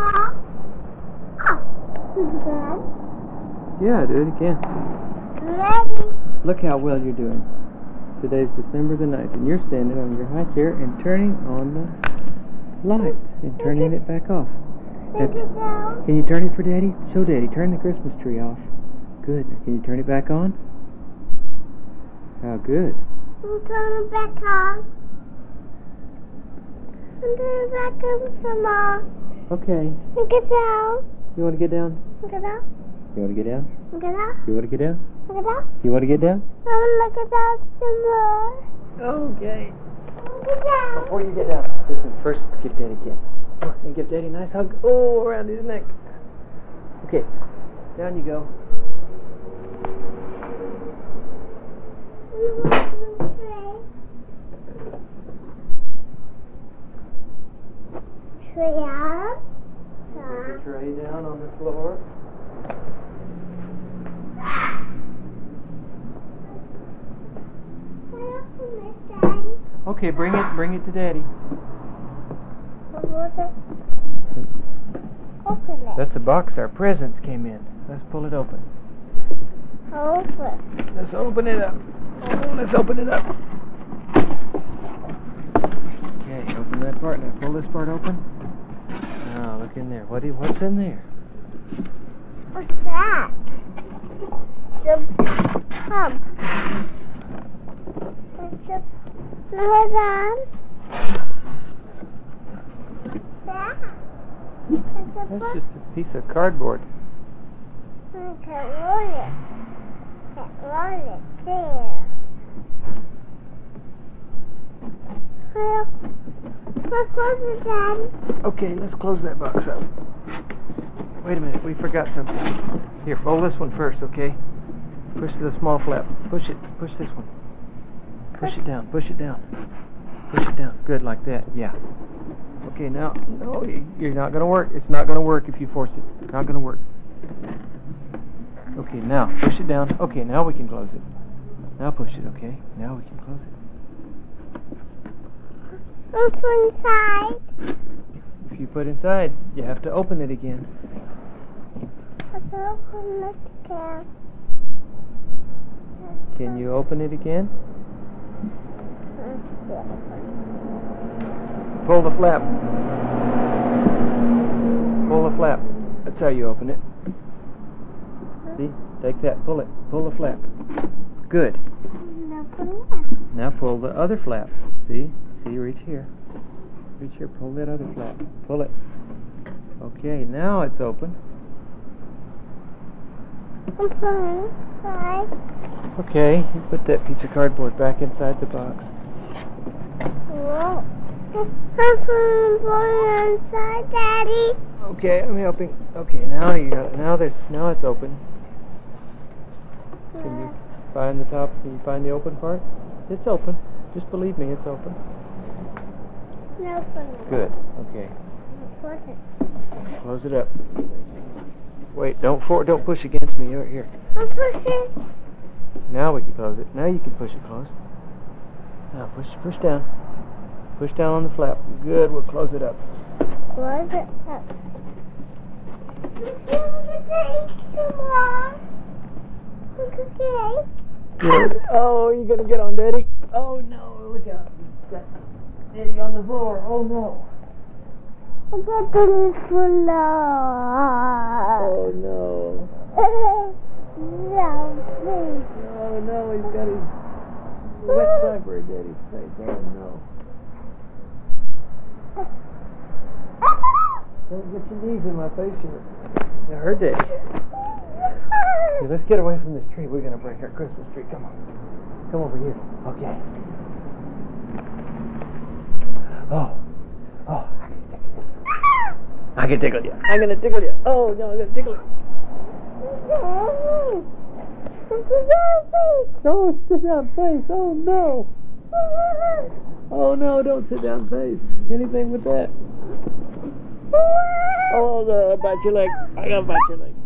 Yeah, do it again. Ready? Look how well you're doing. Today's December the 9th, and you're standing on your high chair and turning on the lights and turning it back off. Take it down. Can you turn it for Daddy? Show Daddy. Turn the Christmas tree off. Good. Now, can you turn it back on? How good. Turn it back on. Turn it back on some more. Okay. Get down. You want to get down? Get down. You want to get down? Get down. You want to get down? Get down. You want to get down? I want to get down some more. Okay. Get down. Before you get down, listen, first give Daddy a kiss. And give Daddy a nice hug. Oh, around his neck. Okay, down you go. Tray out. Put the tray down on the floor. Okay, bring it to Daddy. Open it. That's a box our presents came in. Let's pull it open. Open. Let's open it up. Oh, let's open it up. Okay, open that part. Now pull this part open. Now look in there. What's in there? What's that? The pump. Hold on. That's just a piece of cardboard. I can roll it. There. Let's close it, Daddy. Okay, let's close that box up. Wait a minute, we forgot something. Here, fold this one first, okay? Push the small flap. Push it. Push this one. Push it down. Push it down. Push it down. Good, like that. Yeah. Okay, now, no, you're not going to work. It's not going to work if you force it. It's not going to work. Okay, now, push it down. Okay, now we can close it. Now push it, okay? Now we can close it. Open inside. If you put inside, you have to open it again. I can open it again. Can you open it again? Pull the flap. Pull the flap. That's how you open it. See? Take that. Pull it. Pull the flap. Good. Now put it down. Now pull the other flap. See? See? Reach here. Reach here. Pull that other flap. Pull it. Okay. Now it's open. Open inside. Okay. You put that piece of cardboard back inside the box. Whoa. Open inside, Daddy. Okay, I'm helping. Okay, now you got it. Now it's open. Can you find the top? Can you find the open part? It's open. Just believe me, it's open. Open it. Good. Okay. Close it. Close it up. Wait, don't push against me. Here. I'll push it. Now we can close it. Now you can push it closed. Now push down. Push down on the flap. Good. We'll close it up. Close it up. Some more. Okay. Good. Oh, you're gonna get on Daddy. Oh no! Look out! He's got Daddy on the floor. Oh no! I got the full. Oh no! No, please. Oh no! He's got his wet diaper in Daddy's face. Oh no! Don't get your knees in my face. Now her Daddy. Here, let's get away from this tree. We're gonna break our Christmas tree. Come on. Come over here. Okay. Oh. I can tickle you. I'm gonna tickle you. Oh no, I'm gonna tickle you. Don't sit down face. Oh no. Oh no, don't sit down face. Anything with that. Oh no, I bite your leg. I gotta bite your leg.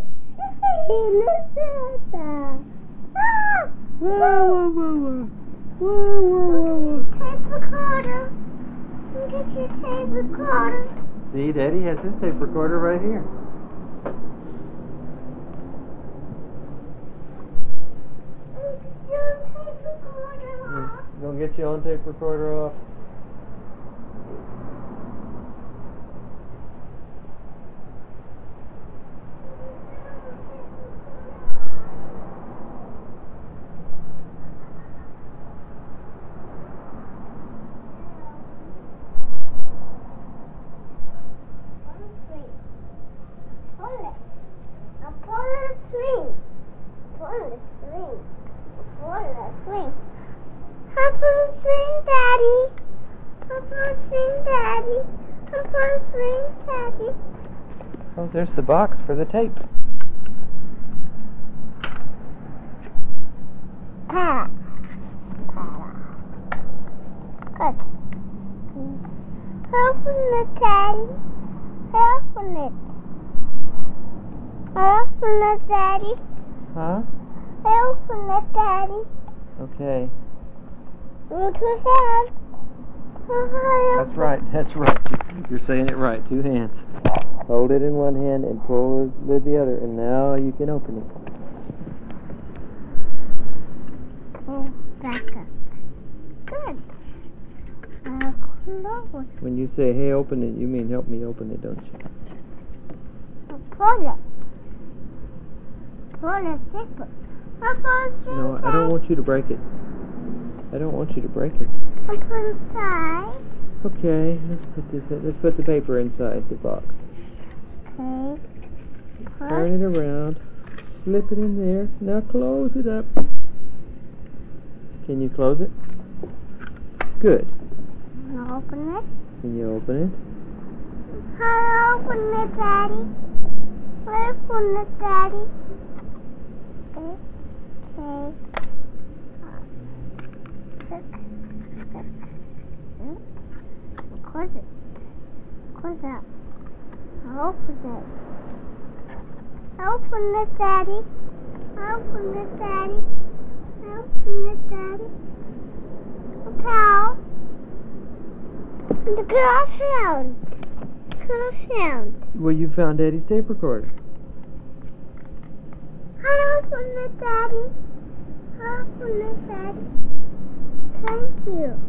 Whoa. Whoa, whoa, whoa, Tape recorder. Get your tape recorder. whoa. See, Daddy has his tape recorder right here. Get your tape recorder off. You gonna get your own tape recorder off? Oh, there's the box for the tape. Ah. Good. Open it, Daddy. Open it. Open it, Daddy. Huh? Open it, Daddy. Okay. With your hand. That's right. That's right. You're saying it right. 2 hands. Hold it in one hand and pull it with the other, and now you can open it. Oh, back up. Good. Close. When you say, hey, open it, you mean help me open it, don't you? Pull it. Pull it zipper. No, I don't want you to break it. I don't want you to break it. Up inside. Okay, let's put this in. Let's put the paper inside the box. Okay. Turn it around. Slip it in there. Now close it up. Can you close it? Good. Open it. Can you open it? How open it, Daddy? Open it, Daddy. Okay. Close it. Close it. Open it. Open it, Daddy. Open it, Daddy. Open it, Daddy. Pal. The crossround. Crossround. Well, you found Daddy's tape recorder. Open it, Daddy. Open it, Daddy. Thank you.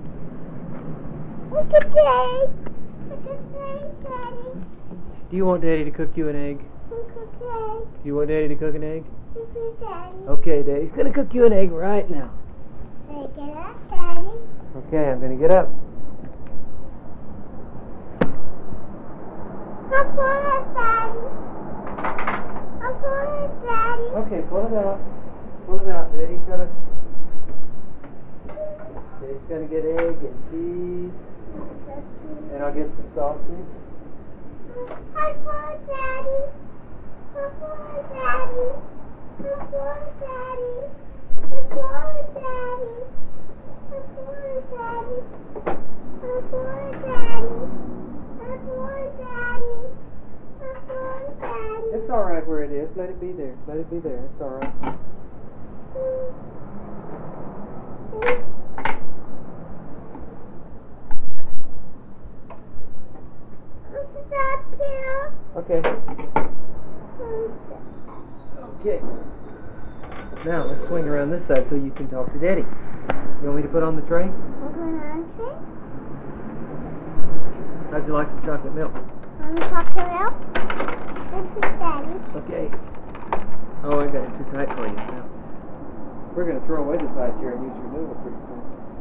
Look at Daddy. Look at Daddy. Do you want Daddy to cook you an egg? Look at Daddy. Do you want Daddy to cook an egg? Look at Daddy. Okay, Daddy's gonna cook you an egg right now. Take it up, Daddy. Okay, I'm gonna get up. I'll pull it, Daddy. I'll pull it, Daddy. Okay, pull it out. Pull it out. Daddy's gonna get egg and cheese, and I'll get some sausage. I'll pull it, Daddy. I'll pull it, Daddy. I'll pull it, Daddy. I'll pull it, Daddy. I'll pull it, Daddy. I'll pull it, Daddy. I'll pull it, Daddy. I'll pull it, Daddy. It's all right where it is. Let it be there. Let it be there. It's all right. Stop here. Okay. Okay. Now let's swing around this side so you can talk to Daddy. You want me to put on the tray? How'd you like some chocolate milk? Chocolate milk. Daddy. Okay. Oh, I got it too tight for you now. We're going to throw away this ice here and use your noodle pretty soon.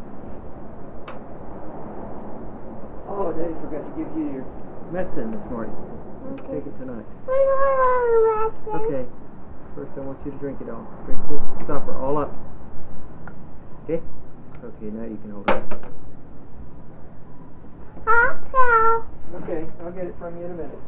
Oh, Daddy forgot to give you your medicine this morning. Just take it tonight. Okay. First, I want you to drink it all. Drink the stopper all up. Okay? Okay, now you can hold it. Okay, I'll get it from you in a minute.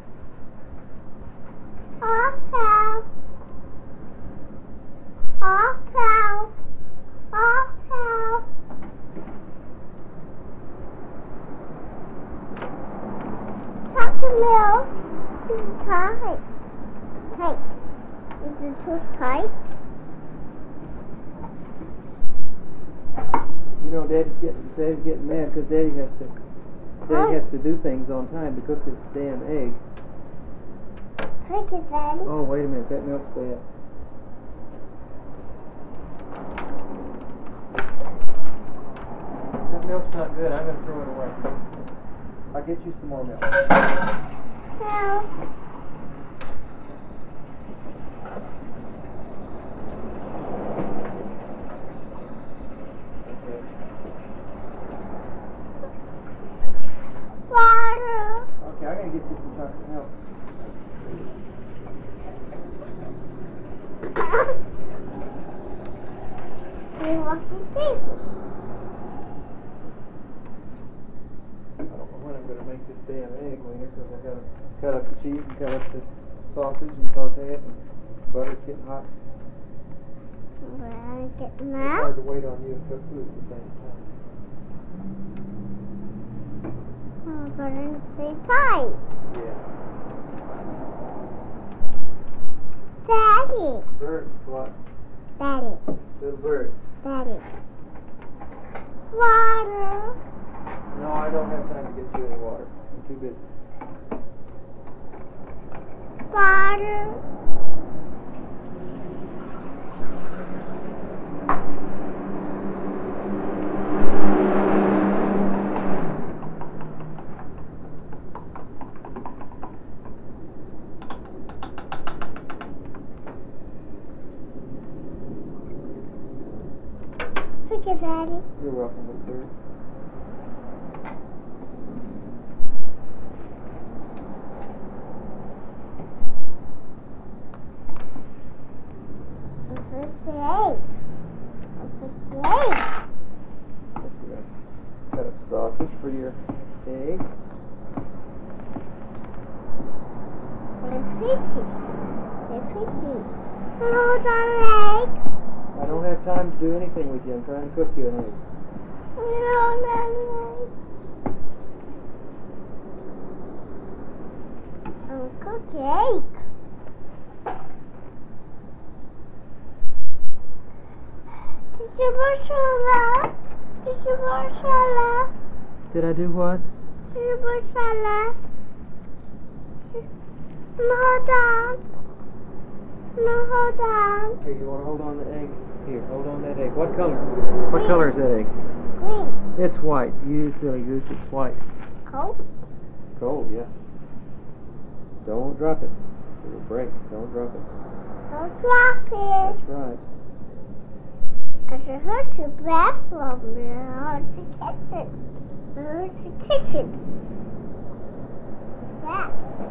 Chocolate milk is tight. Tight. Is it too tight? know, Daddy's getting mad because Daddy has to do things on time to cook this damn egg. Drink it, Daddy. Oh, wait a minute, that milk's bad. That milk's not good. I'm gonna throw it away. I'll get you some more milk. No. Water. Okay, I'm gonna get you some chocolate milk. We wash the dishes. I don't know when I'm gonna make this damn egg wiener because I gotta cut up the cheese and cut up the sausage and saute it, and butter's getting hot. We're gonna get It's milk. hard to wait on you and cook food at the same time. We're gonna say tight. Yeah. Daddy. Bird, what? Daddy. Little bird. Daddy. Water. No, I don't have time to get you any water. I'm too busy. Water. Look at Daddy. You're welcome, little bird. What's the egg? What's the egg? Let's do that. Cut up sausage for your egg. They're pretty. They're pretty. Hold on, egg. I don't have time to do anything with you. I'm trying to cook you an egg. Hold on, egg. I'm cooking egg. Did you masala? Did you masala? Did I do what? Did you masala? No, hold on. No, hold on. Here, you want to hold on the egg? Here, hold on that egg. What color? What color is that egg? Green. It's white. You silly goose, it's white. Cold. It's cold, yeah. Don't drop it. It'll break. Don't drop it. Don't drop it. That's right. Because it hurts your bathroom. It hurts the kitchen. It hurts the kitchen. What's that?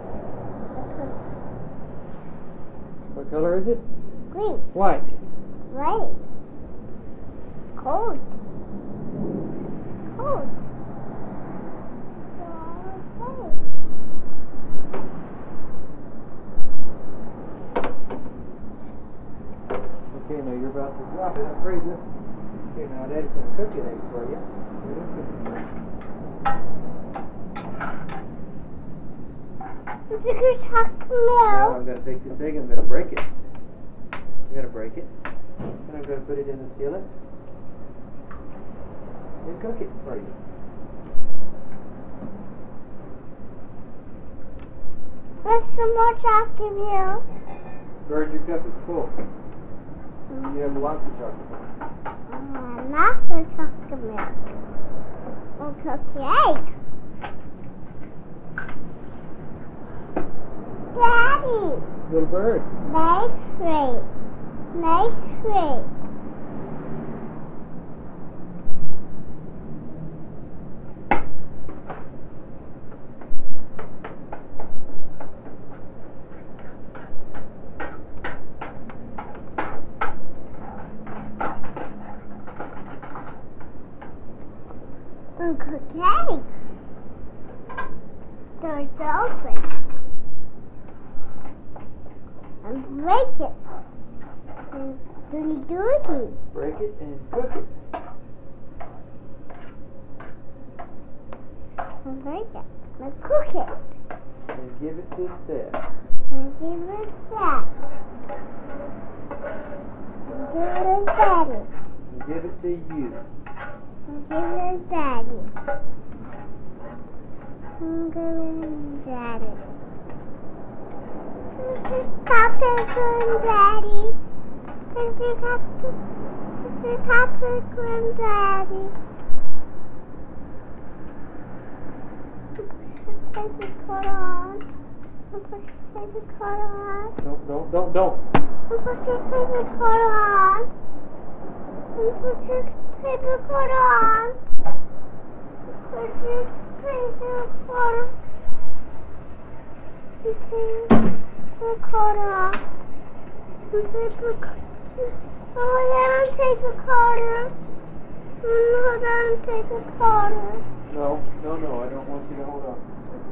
What color is it? Green. White. Right. Cold. Cold. Okay. Okay, now you're about to drop it. I'm afraid this. Okay, now Daddy's going to cook an egg for you. It's a good chocolate Now milk. I'm going to take this egg and I'm going to break it. I'm going to break it. And I'm going to put it in the skillet. And cook it for you. Let's some more chocolate milk. Bird, your cup is full. You have lots of chocolate. Lots of chocolate milk. We'll cook the egg. Daddy, Little bird. next way. Next way. And cook egg. Doors open. And break it. And doody. Break it and cook it. And break it. And cook it. And give it to Seth. And give it that. And give it Daddy. And give it to you. I'm giving Daddy. I'm giving Daddy. This is popcorn, Daddy. This is popcorn, Daddy. Take the cord on. Take the cord on. Don't. Take the cord on. Take the cord on. Take the cord. The cord off. Hold on, take the cord off. Hold on, take the cord off. No, I don't want you to hold on.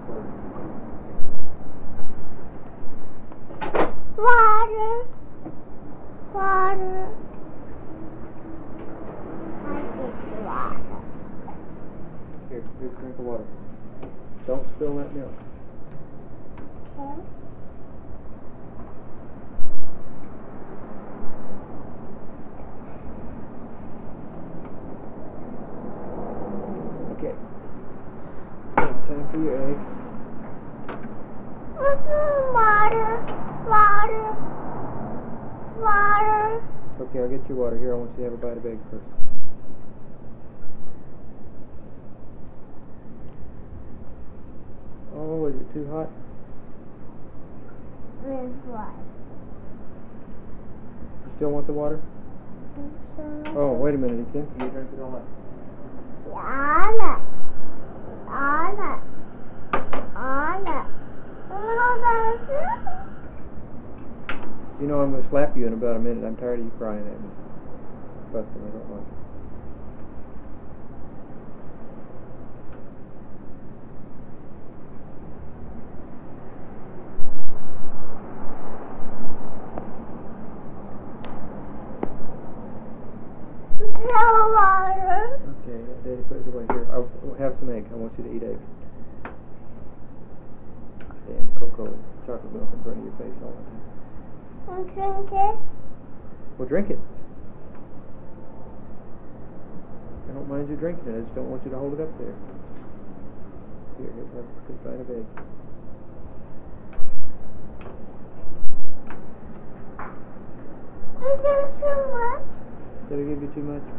Water. Water. I take the water. Here, drink of water. Don't spill that milk. Okay. Okay. Time for your egg. Water. Water. Water. Okay, I'll get you water. Here, I want you to have a bite of egg first. Oh, is it too hot? With what? You still want the water? Oh, wait a minute. It's empty. You drink it all up. Anna. Anna. Anna. Hold on. You know I'm going to slap you in about a minute. I'm tired of you crying at me. Fussing. I don't like it. No water. Okay, Daddy, put it away here. I'll have some egg. I want you to eat egg. Damn cocoa and chocolate milk in front of your face all the time. And drink it. Well, drink it. I don't mind you drinking it. I just don't want you to hold it up there. Here, here's a good bite of egg. Is there too much? Did I give you too much?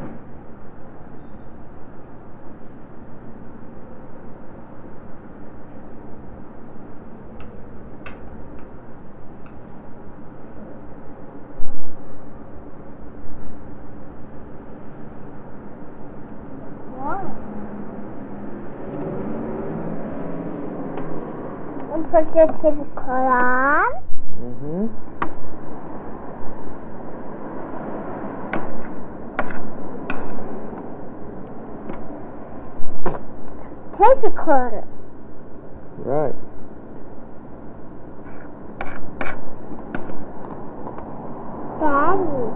And put the typical on. Mm-hmm. Take a quarter. Right. Daddy.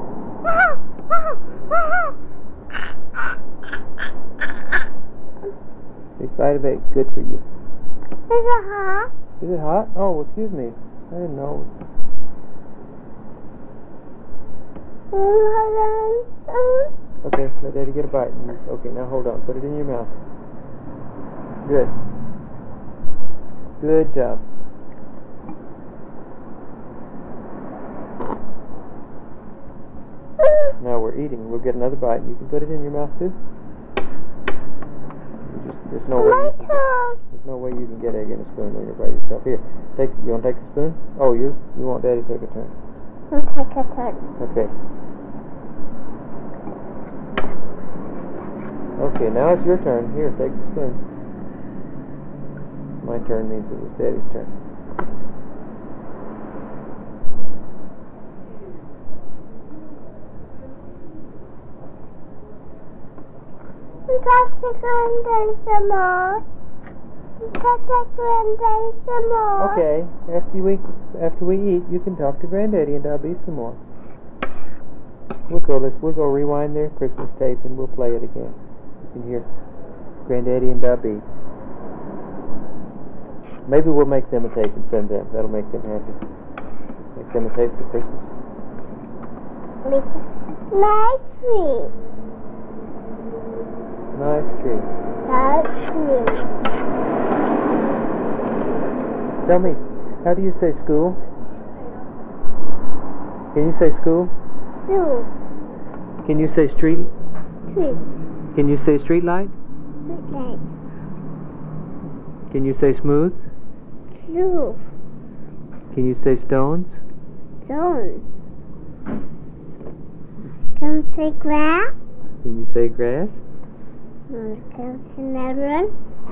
Big bite of egg. Good for you. Is it hot? Is it hot? Oh, well, excuse me. I didn't know. Okay, let Daddy get a bite. Okay, now hold on. Put it in your mouth. Good. Good job. Now we're eating. We'll get another bite. You can put it in your mouth too. There's no way. There's no way you can get egg in a spoon when you're by yourself. Here, take. You want to take the spoon? Oh, you want Daddy to take a turn? I'll take a turn. Okay. Okay, now it's your turn. Here, take the spoon. My turn means it was Daddy's turn. Got to Granddad some more. Got to Granddad some more. Okay, after we eat, you can talk to Granddaddy and I'll be some more. We'll go rewind their Christmas tape and we'll play it again. You can hear Granddaddy and Dobby. Maybe we'll make them a tape and send them. That'll make them happy. Make them a tape for Christmas. My tree. Nice tree. Nice tree. Tell me, how do you say school? Can you say school? Shoe. Can you say street? Tree. Can you say street light? Street light. Can you say smooth? Roof. Can you say stones? Stones. Can you say grass? Can you say grass? Can you say melon?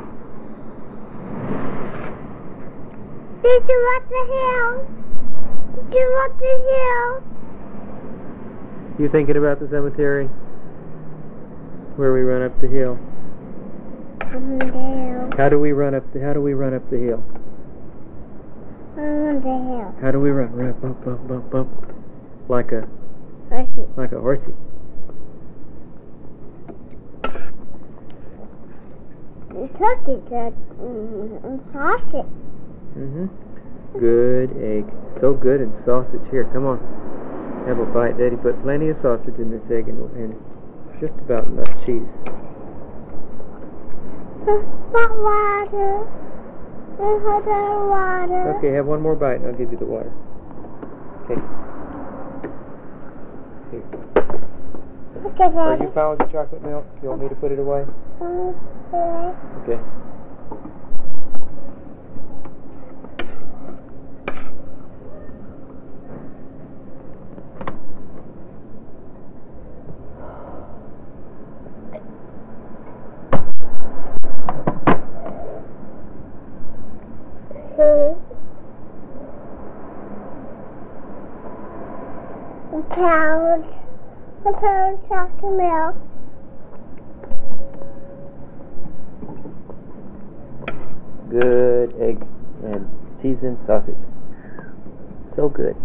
Did you want the hill? Did you want the hill? You thinking about the cemetery? Where we run up the hill? On the hill. How do we run up the hill? On the hill. How do we run? Run bump bump bump bump. Like a horsey. Turkeys and sausage. Good egg. So good, and sausage. Here, come on. Have a bite. Daddy put plenty of sausage in this egg and just about enough cheese. Hot water. Hot water. Okay, have one more bite and I'll give you the water. Okay. Here. Okay, Are Daddy. you fine with the chocolate milk? You want me to put it away? Okay. A pound chocolate milk. Good egg and seasoned sausage. So good.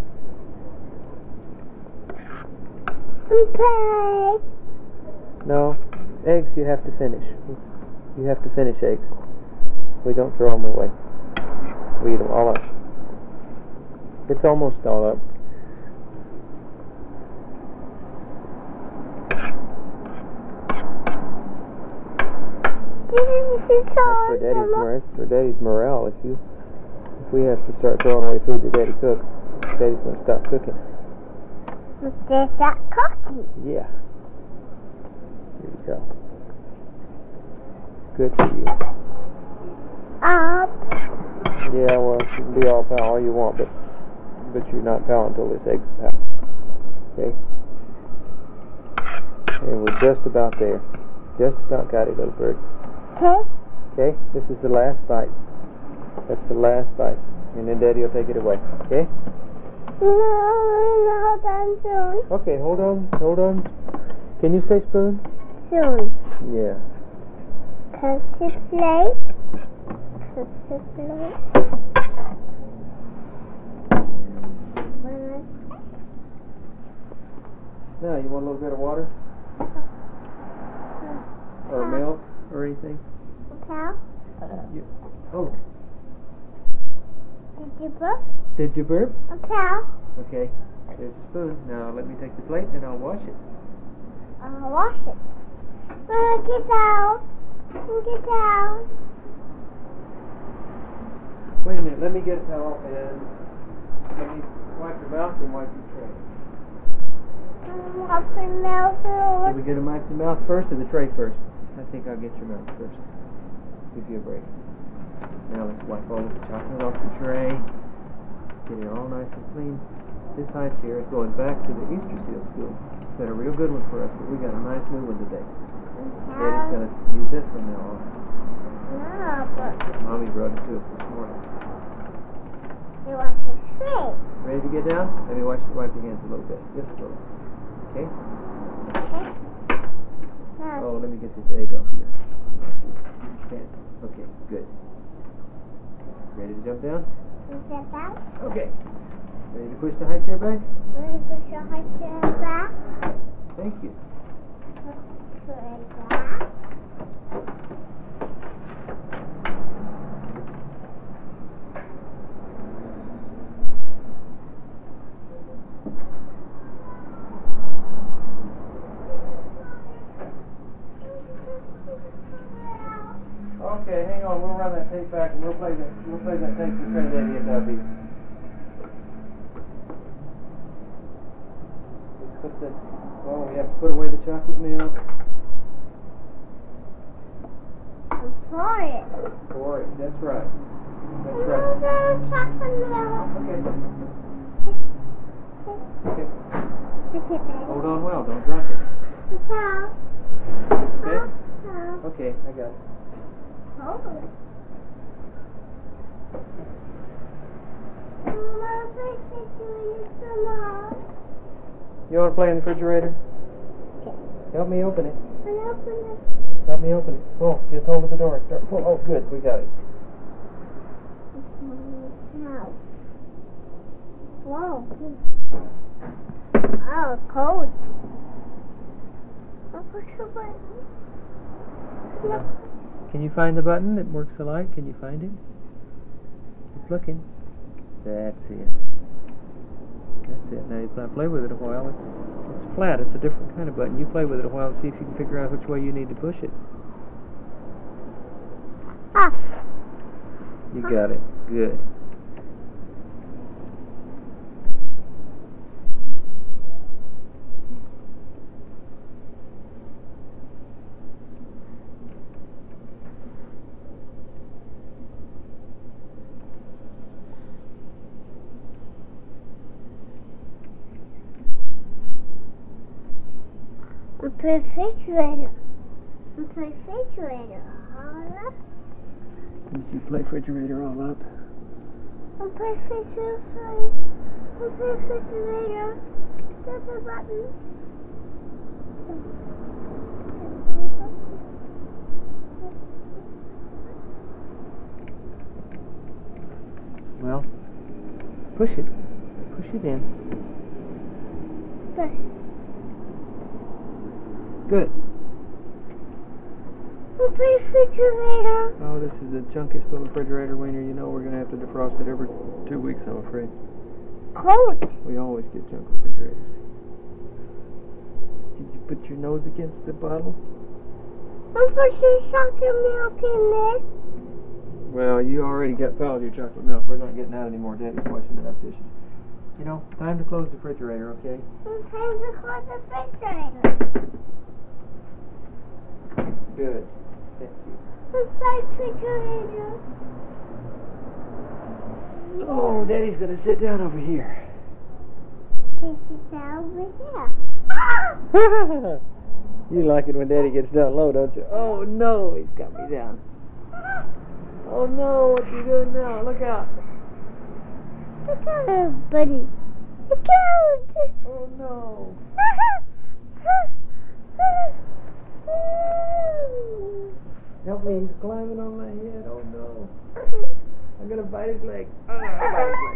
Pig. No, eggs you have to finish. You have to finish eggs. We don't throw them away. We eat them all up. It's almost all up. That's for Daddy's morale. If we have to start throwing away food that Daddy cooks, Daddy's gonna stop cooking. There's that cookie. Yeah. Here you go. Good for you. Up. Yeah, well, you can be all pal all you want, but you're not pal until this egg's pal. Okay? And we're just about there. Just about got it, little bird. Okay. Okay? This is the last bite. That's the last bite. And then Daddy will take it away. Okay? No, hold on soon. Okay, hold on. Can you say spoon? Soon. Yeah. Cursive plate. Cursive plate. Now, you want a little bit of water? Or milk? Or anything? Cow? Oh. Did you burp? Did you burp? A cow? Okay. There's a spoon. Now, let me take the plate and I'll wash it. I'll wash it. Get down. Get down. Wait a minute. Let me get a towel and let me wipe your mouth and wipe your tray. Up and mouth. Are we going to wipe the mouth first or the tray first? I think I'll get your mouth first. Give you a break. Now let's wipe all this chocolate off the tray. Get it all nice and clean. This high chair is going back to the Easter Seal School. It's been a real good one for us, but we got a nice new one today. Daddy's going to use it from now on. No, but Mommy brought it to us this morning. you wash your tray. Ready to get down? Let me wipe your hands a little bit. Just a little. Okay? Okay. Now, Oh, let me get this egg off your pants. Okay, good. Ready to jump down? step out. Okay. Ready to push the high chair back? Ready to push your high chair back. Thank you. Push it back. tape back and we'll play that tape with Granddaddy at Dobby. Let's put the, oh, we have to put away the chocolate milk. Pour it. Pour it, that's right. That's Pour right. the chocolate milk. Okay. Okay, baby. Hold on well, don't drop it. No. Okay? No. Okay, I got it. Hold it. Mama, please do you some more. You want to play in the refrigerator? Okay. Help me open it. And open it. Help me open it. Pull. Get hold of the door. Start. Pull. Oh, good. We got it. Now. Whoa. Oh, cold. I'll push the button. Can you find the button that works the light? Can you find it? Keep looking. That's it. That's it. Now you play with it a while. It's flat. It's a different kind of button. You play with it a while and see if you can figure out which way you need to push it. Ah. You got it. Good. Refrigerator. Refrigerator. Holla. Did you play refrigerator all up? Refrigerator. Refrigerator. There's a button. Well, push it. Push it in. Push. Good. Refrigerator. Oh, this is the chunkiest little refrigerator, Wiener. You know we're going to have to defrost it every 2 weeks, I'm afraid. Cold. We always get junk refrigerators. Did you put your nose against the bottle? I'm putting chocolate milk in this. Well, you already got filled your chocolate milk. We're not getting out anymore. Daddy's washing enough dishes. You know, time to close the refrigerator, okay? It's time to close the refrigerator. Good. Thank you. Refrigerator. Oh, Daddy's going to sit down over here. This is over here. You like it when Daddy gets down low, don't you? Oh, no, he's got me down. Oh, no, what you doing now? Look out. Look out, buddy. Look out. Oh, no. Help me, he's climbing on my head. Oh, no. I'm going to bite his leg. Oh, no, I'll bite his leg.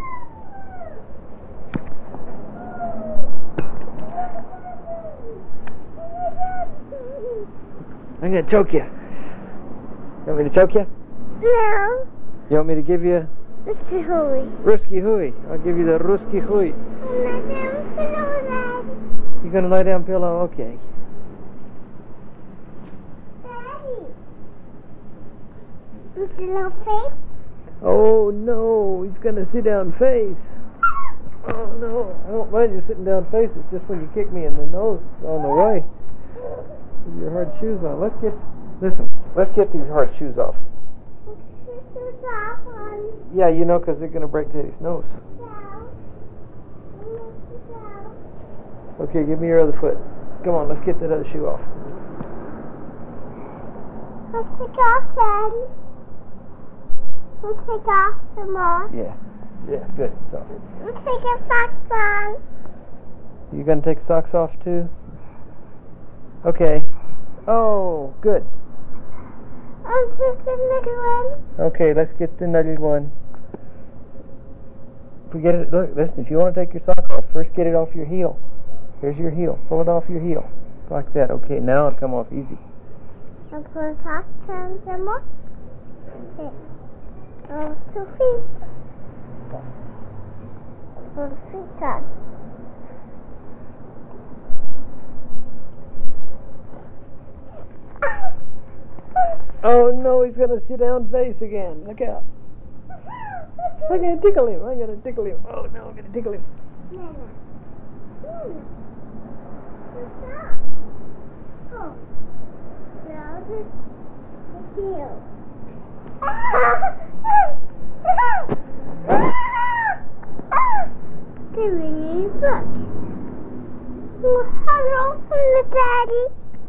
I'm going to choke you. You want me to choke you? No. You want me to give you It's a hurry. Ruski Hui? I'll give you the Ruski Hui. I'm not pillow, You're going to lay down pillow? Okay. Daddy. It's a little face. Oh, no. He's going to sit down face. Oh, no. I don't mind you sitting down face. It's just when you kick me in the nose on the way. With your hard shoes on. Let's get these hard shoes off. This is that one. Yeah, you know, because they're going to break Daddy's nose. No. Okay, give me your other foot. Come on, let's get that other shoe off. Let's take off then. Let's take off some more. Yeah, good. It's off. Let's take our socks on. You going to take socks off too? Okay. Oh, good. I'm taking another one. Okay, let's get the nutted one. If we get it, look, listen, if you want to take your sock off, first get it off your heel. Here's your heel. Pull it off your heel. Like that. Okay, now it'll come off easy. I'll put socks on some more. Okay. 2 feet. Put feet on. Oh no, he's gonna sit down face again. Look out. I'm gonna tickle him. I'm gonna tickle him. Oh no, I'm gonna tickle him. Oh. Now the heel. The mini book. Hello, Daddy.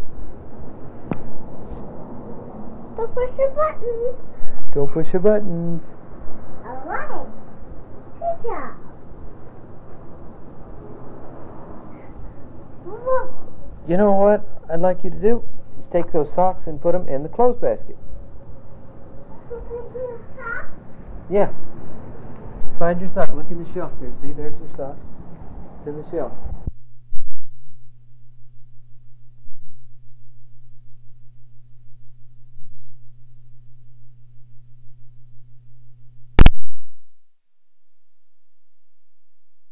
Don't push the button. Don't push the buttons. Alright. Good job. Look. You know what I'd like you to do? Is take those socks and put them in the clothes basket. Yeah. Find your sock. Look in the shelf there. See, there's your sock. It's in the shelf.